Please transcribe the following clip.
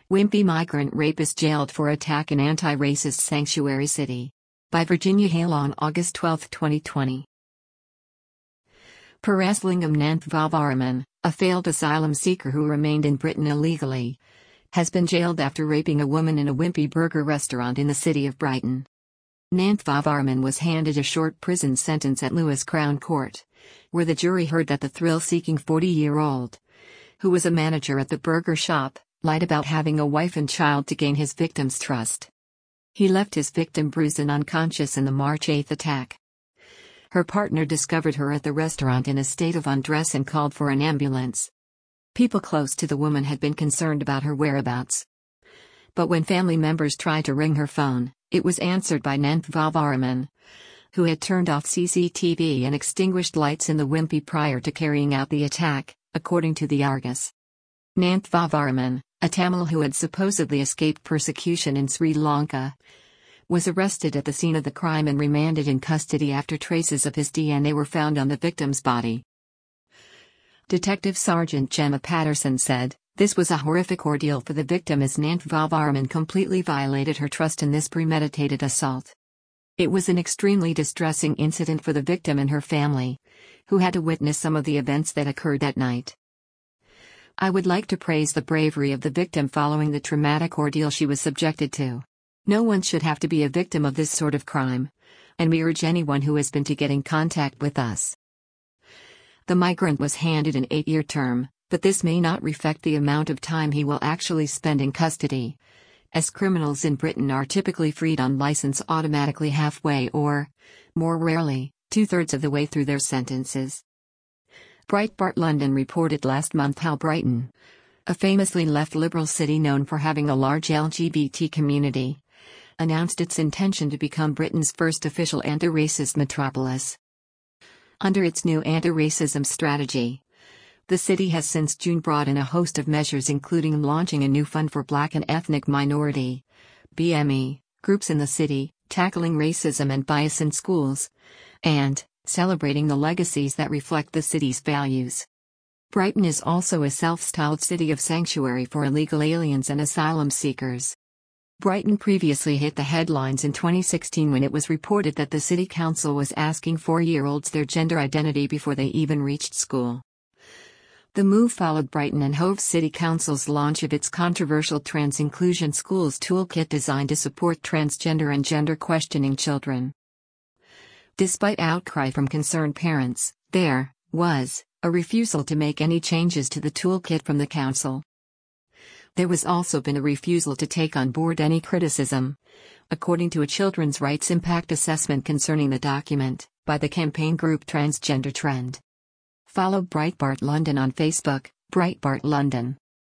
Wimpy migrant rapist jailed for attack in anti-racist sanctuary city. By Virginia Hale on August 12, 2020. Paraslingam Nanthvavaraman, a failed asylum seeker who remained in Britain illegally, has been jailed after raping a woman in a Wimpy burger restaurant in the city of Brighton. Nanthvavaraman was handed a short prison sentence at Lewes Crown Court, where the jury heard that the thrill-seeking 40-year-old, who was a manager at the burger shop, lied about having a wife and child to gain his victim's trust. He left his victim bruised and unconscious in the March 8 attack. Her partner discovered her at the restaurant in a state of undress and called for an ambulance. People close to the woman had been concerned about her whereabouts. But when family members tried to ring her phone, it was answered by Nanthvavaraman, who had turned off CCTV and extinguished lights in the Wimpy prior to carrying out the attack, according to the Argus. Nanthvavaraman, a Tamil who had supposedly escaped persecution in Sri Lanka, was arrested at the scene of the crime and remanded in custody after traces of his DNA were found on the victim's body. Detective Sergeant Gemma Patterson said, "This was a horrific ordeal for the victim as Nanthvavaraman completely violated her trust in this premeditated assault. It was an extremely distressing incident for the victim and her family, who had to witness some of the events that occurred that night. I would like to praise the bravery of the victim following the traumatic ordeal she was subjected to. No one should have to be a victim of this sort of crime, and we urge anyone who has been to get in contact with us." The migrant was handed an 8-year term, but this may not reflect the amount of time he will actually spend in custody, as criminals in Britain are typically freed on license automatically halfway or, more rarely, 2/3 of the way through their sentences. Breitbart London reported last month how Brighton, a famously left-liberal city known for having a large LGBT community, announced its intention to become Britain's first official anti-racist metropolis. Under its new anti-racism strategy, the city has since June brought in a host of measures including launching a new fund for Black and Ethnic Minority (BME) groups in the city, tackling racism and bias in schools, and celebrating the legacies that reflect the city's values. Brighton is also a self-styled city of sanctuary for illegal aliens and asylum seekers. Brighton previously hit the headlines in 2016 when it was reported that the city council was asking 4-year-olds their gender identity before they even reached school. The move followed Brighton and Hove City Council's launch of its controversial Trans Inclusion Schools toolkit designed to support transgender and gender-questioning children. Despite outcry from concerned parents, there was a refusal to make any changes to the toolkit from the council. There was also been a refusal to take on board any criticism, according to a children's rights impact assessment concerning the document, by the campaign group Transgender Trend. Follow Breitbart London on Facebook, Breitbart London.